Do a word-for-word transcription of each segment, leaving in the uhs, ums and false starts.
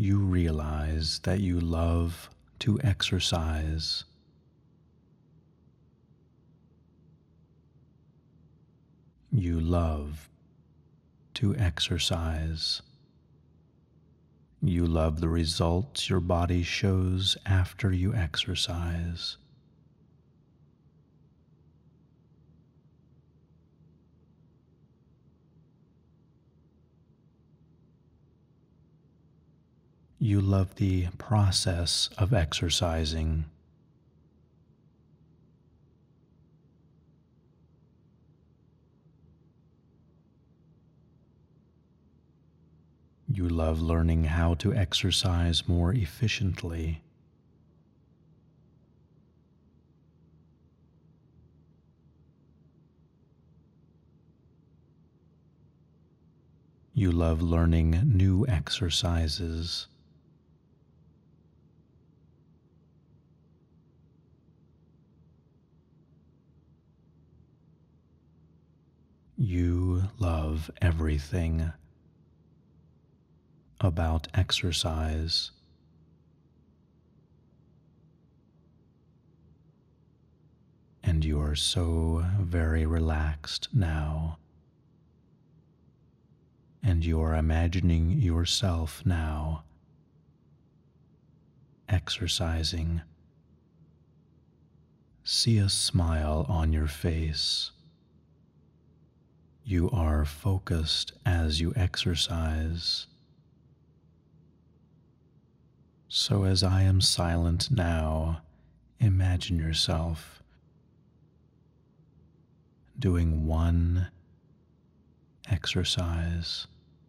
you realize that you love to exercise. You love to exercise. You love the results your body shows after you exercise. You love the process of exercising. You love learning how to exercise more efficiently. You love learning new exercises. You love everything about exercise. And you are so very relaxed now. And you are imagining yourself now exercising. See a smile on your face. You are focused as you exercise. So as I am silent now, imagine yourself doing one exercise.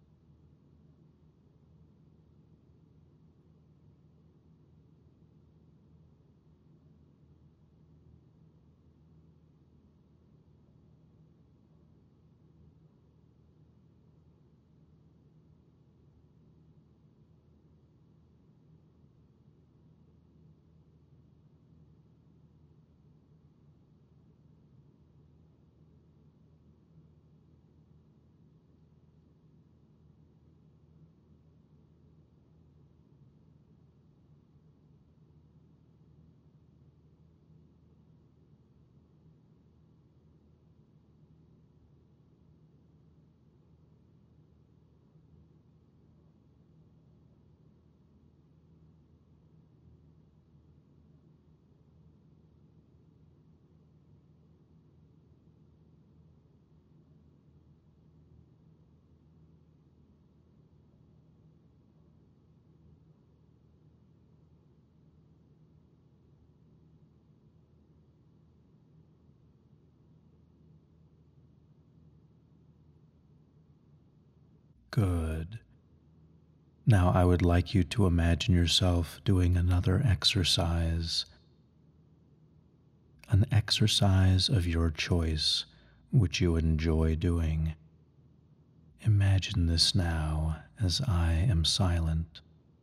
Good. Now I would like you to imagine yourself doing another exercise, an exercise of your choice, which you enjoy doing. Imagine this now as I am silent.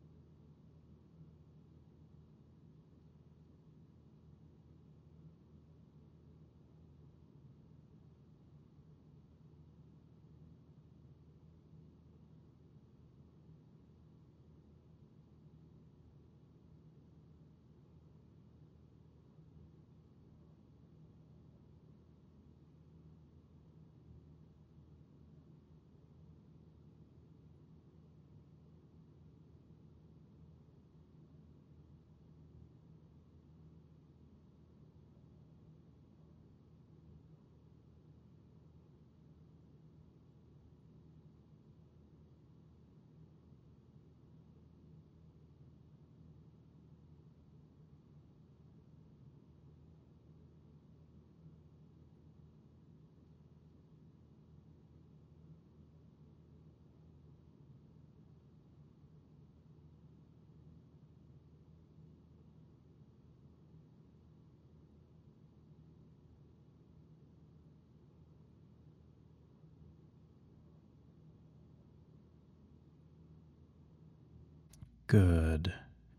Good.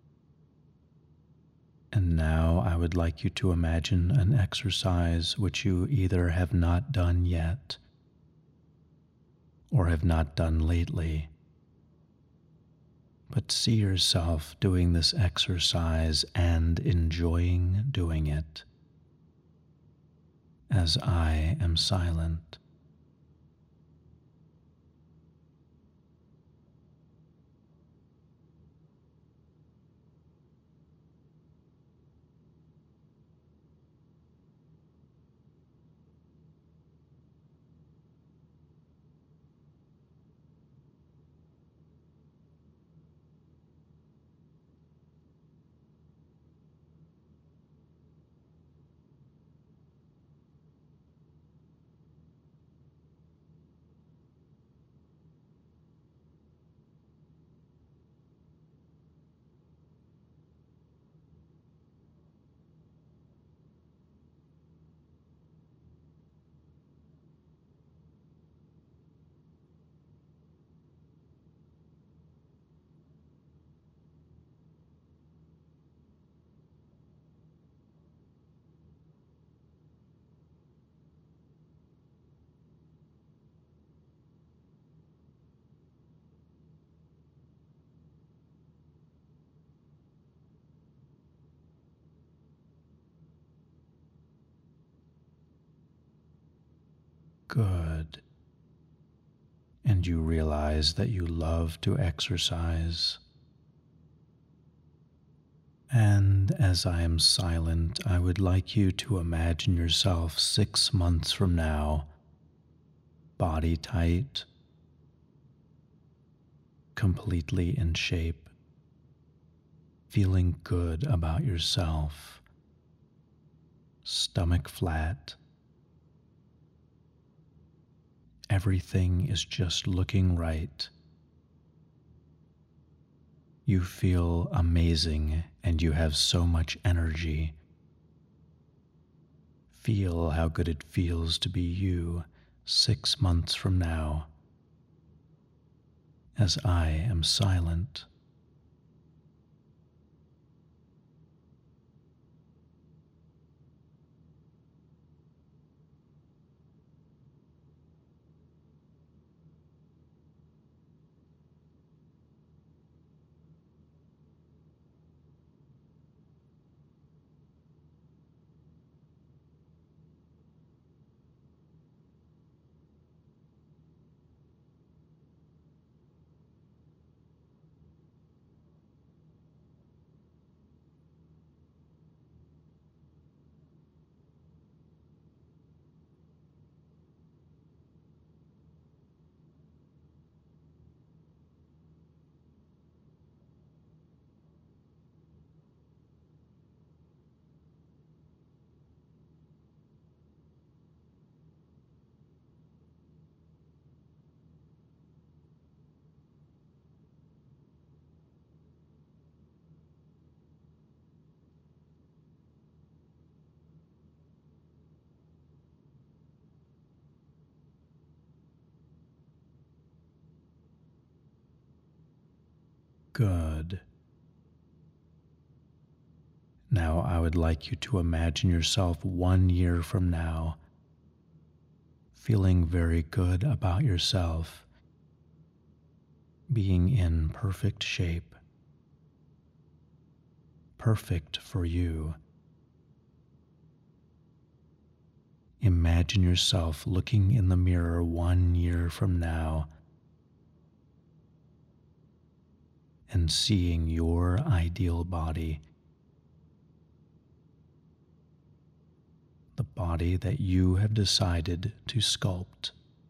And now I would like you to imagine an exercise which you either have not done yet or have not done lately. but see yourself doing this exercise and enjoying doing it as I am silent. Good. And you realize that you love to exercise. And as I am silent, I would like you to imagine yourself six months from now, body tight, completely in shape, feeling good about yourself, stomach flat. Everything is just looking right. You feel amazing and you have so much energy. Feel how good it feels to be you six months from now, as I am silent. Good. Now I would like you to imagine yourself one year from now, feeling very good about yourself, being in perfect shape, perfect for you. Imagine yourself looking in the mirror one year from now and seeing your ideal body, the body that you have decided to sculpt.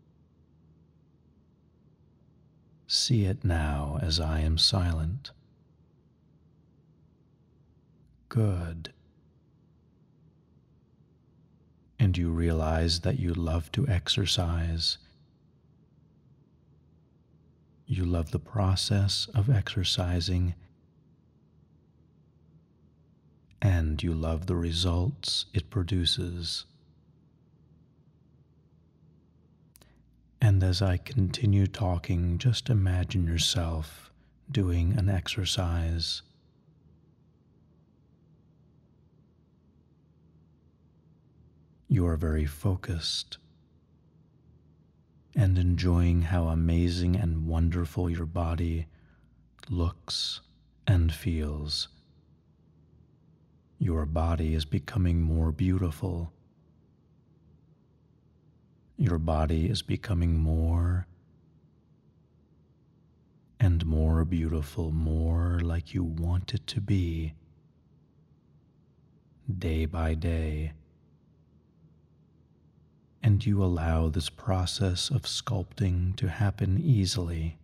See it now as I am silent. Good. And you realize that you love to exercise. You love the process of exercising, and you love the results it produces. And as I continue talking, just imagine yourself doing an exercise. You are very focused and enjoying how amazing and wonderful your body looks, and feels. Your body is becoming more beautiful. Your body is becoming more and more beautiful, more like you want it to be, day by day. And you allow this process of sculpting to happen easily.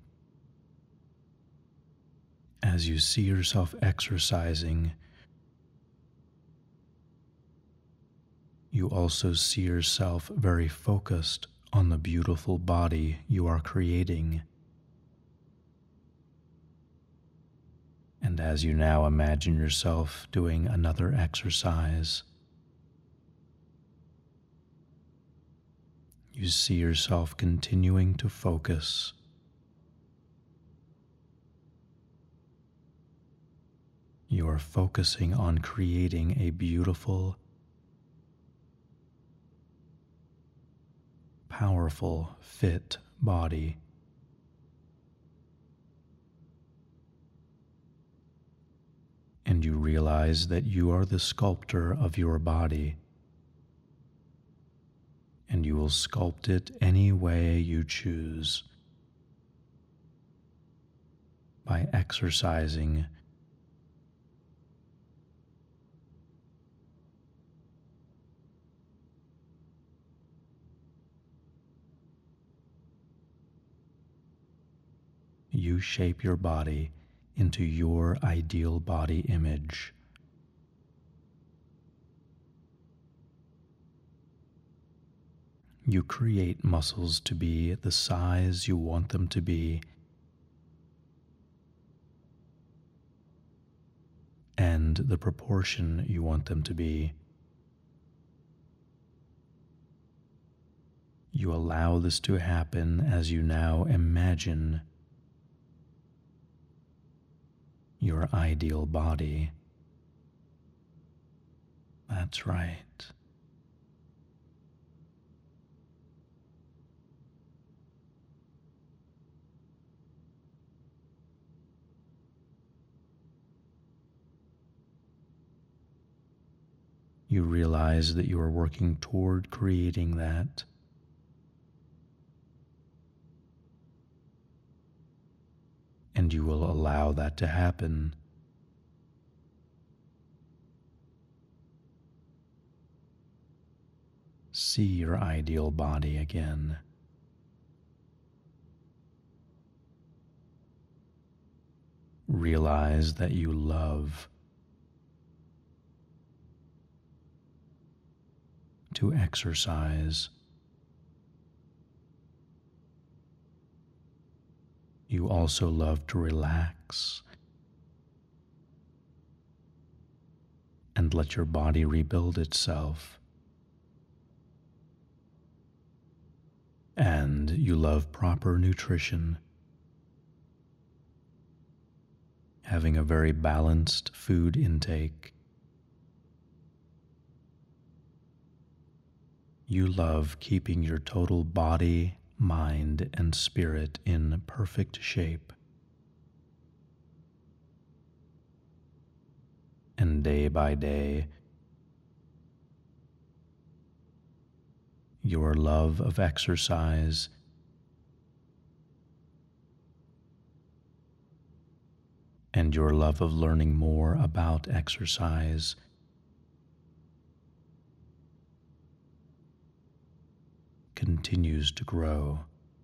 As you see yourself exercising, you also see yourself very focused on the beautiful body you are creating. And as you now imagine yourself doing another exercise, you see yourself continuing to focus. You are focusing on creating a beautiful, powerful, fit body. And you realize that you are the sculptor of your body, and you will sculpt it any way you choose by exercising. You shape your body into your ideal body image. You create muscles to be the size you want them to be, and the proportion you want them to be. You allow this to happen as you now imagine your ideal body. That's right. You realize that you are working toward creating that. And you will allow that to happen. See your ideal body again. Realize that you love to exercise. You also love to relax and let your body rebuild itself. And you love proper nutrition, having a very balanced food intake. You love keeping your total body, mind, and spirit in perfect shape. And day by day, your love of exercise and your love of learning more about exercise continues to grow.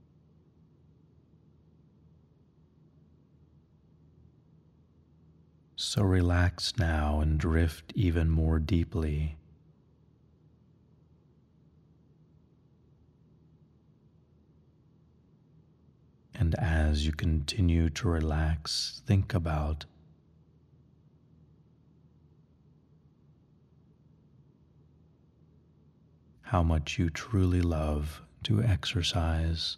So relax now and drift even more deeply. And as you continue to relax, think about how much you truly love to exercise.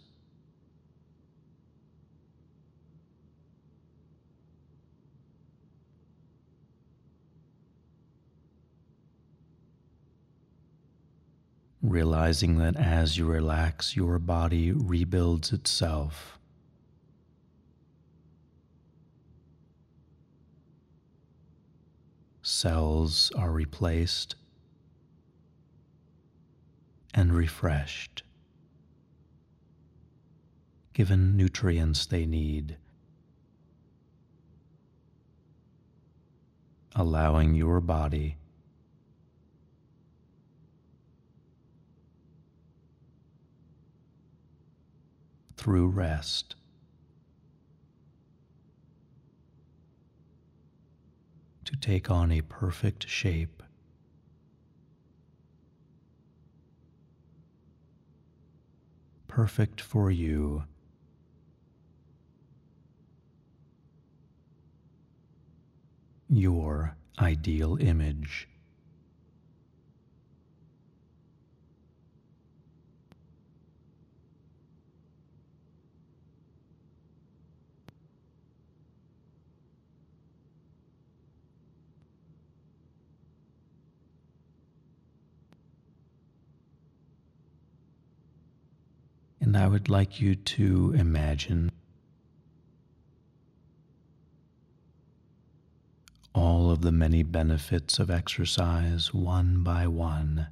Realizing that as you relax, your body rebuilds itself. cells are replaced and refreshed, given nutrients they need, allowing your body through rest to take on a perfect shape, perfect for you, your ideal image. And I would like you to imagine all of the many benefits of exercise one by one.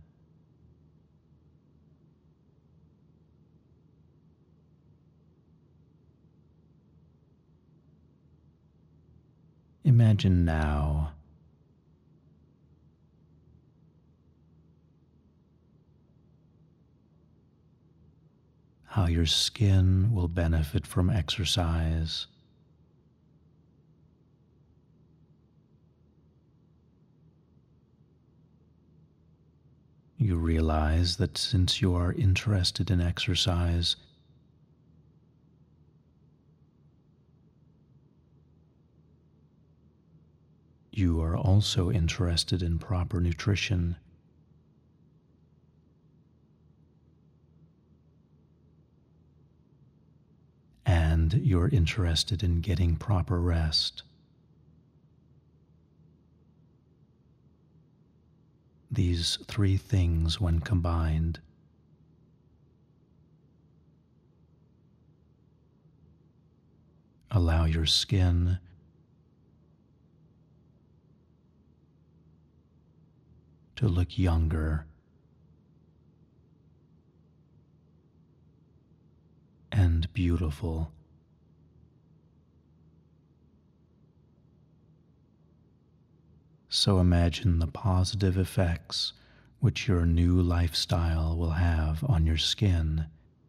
Imagine now how your skin will benefit from exercise. You realize that since you are interested in exercise, you are also interested in proper nutrition. And you're interested in getting proper rest. These three things, when combined, allow your skin to look younger and beautiful. So imagine the positive effects which your new lifestyle will have on your skin.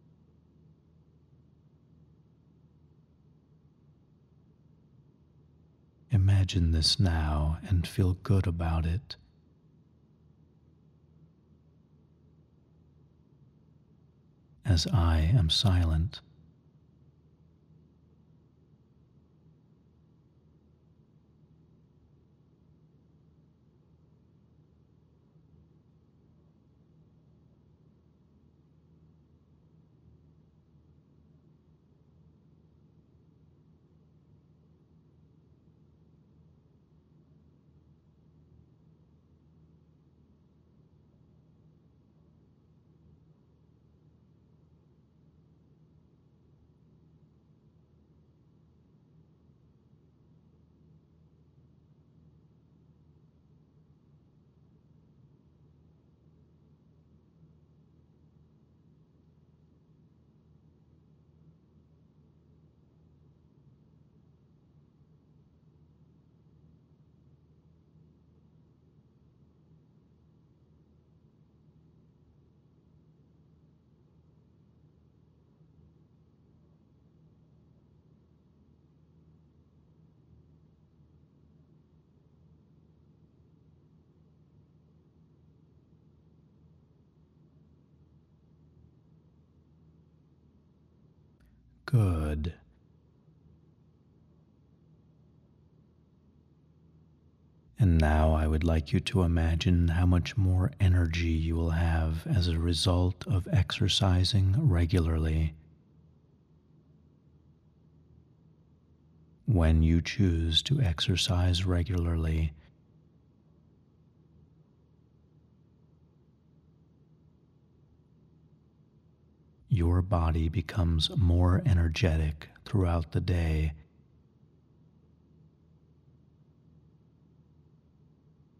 Imagine this now and feel good about it. As I am silent. Good. And now I would like you to imagine how much more energy you will have as a result of exercising regularly. When you choose to exercise regularly, your body becomes more energetic throughout the day.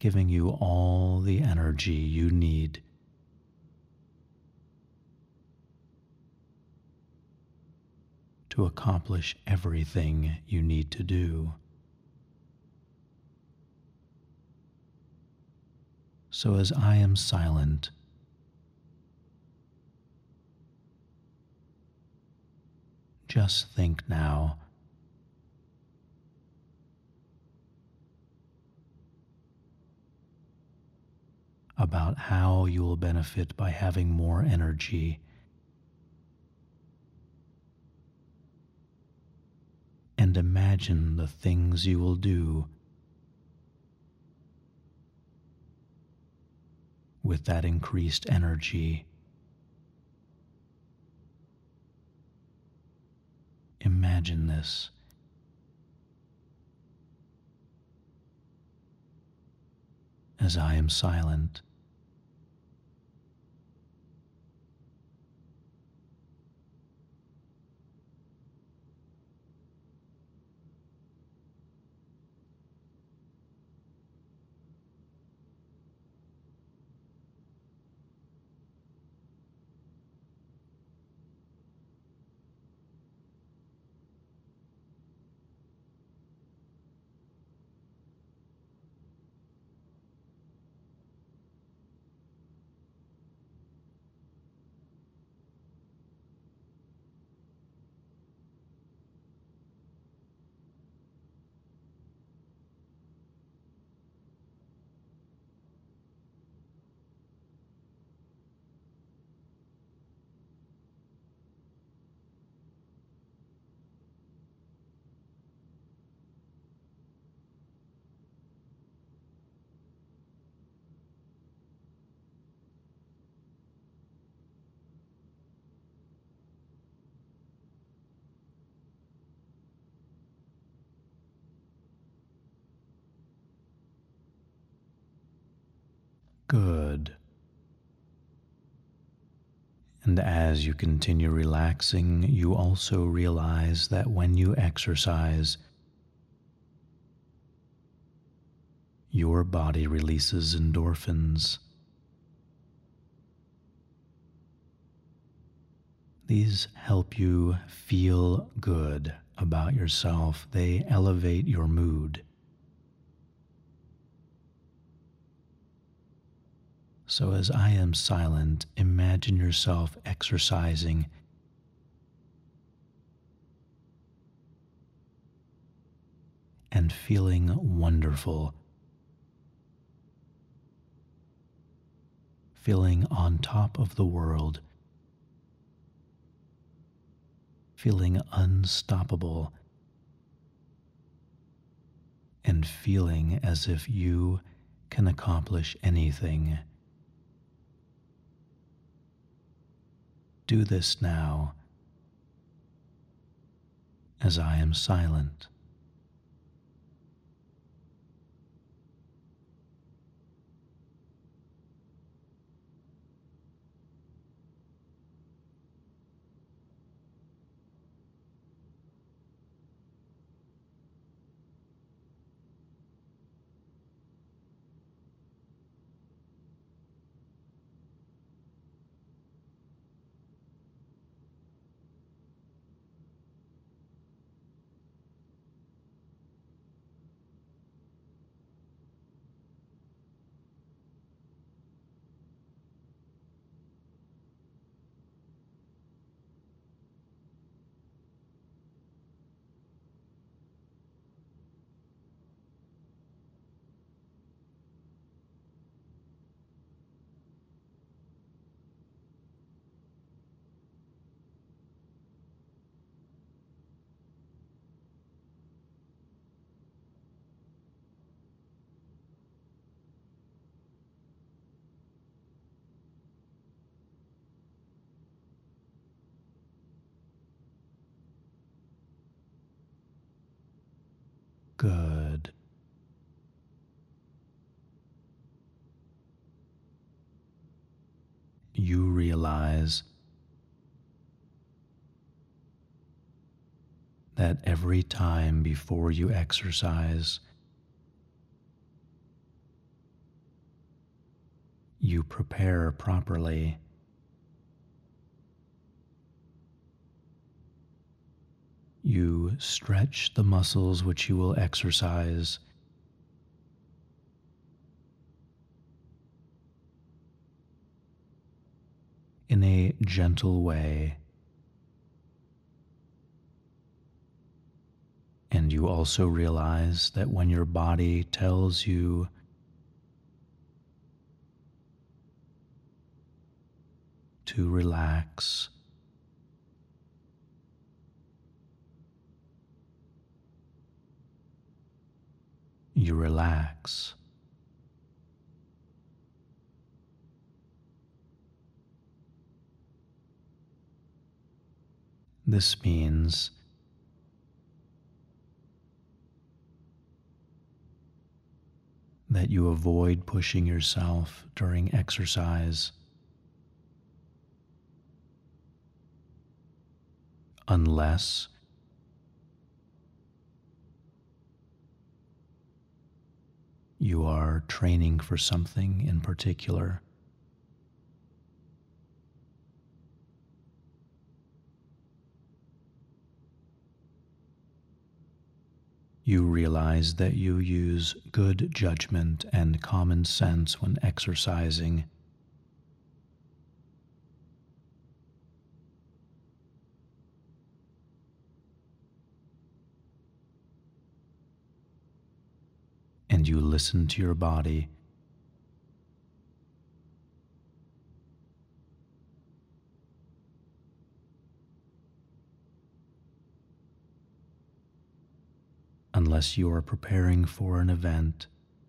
giving you all the energy you need to accomplish everything you need to do. So as I am silent, just think now about how you will benefit by having more energy, and imagine the things you will do with that increased energy. Imagine this. As I am silent. Good. And as you continue relaxing, you also realize that when you exercise, your body releases endorphins. These help you feel good about yourself. They elevate your mood. So as I am silent, imagine yourself exercising and feeling wonderful, feeling on top of the world, feeling unstoppable, and feeling as if you can accomplish anything. Do this now, as I am silent. Good. You realize that every time before you exercise, you prepare properly. You stretch the muscles which you will exercise. In a gentle way. And you also realize that when your body tells you to relax, you relax. This means that you avoid pushing yourself during exercise unless you are training for something in particular. You realize that you use good judgment and common sense when exercising. And you listen to your body. Unless you are preparing for an event.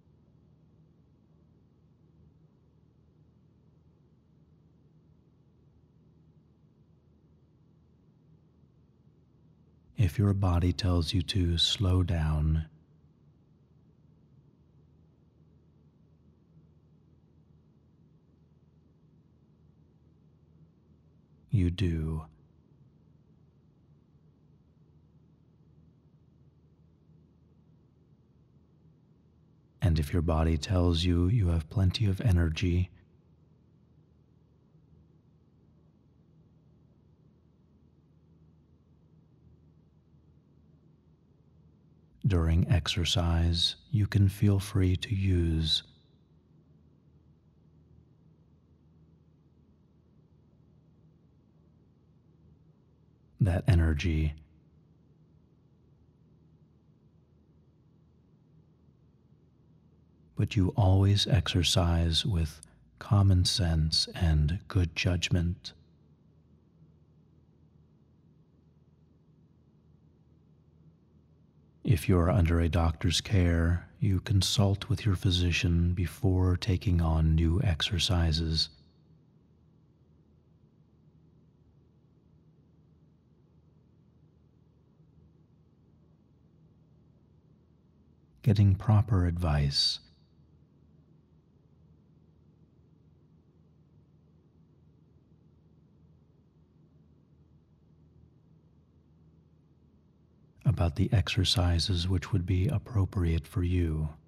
If your body tells you to slow down, you do. And if your body tells you you have plenty of energy, during exercise, you can feel free to use that energy. But you always exercise with common sense and good judgment. If you are under a doctor's care, you consult with your physician before taking on new exercises. Getting proper advice about the exercises which would be appropriate for you.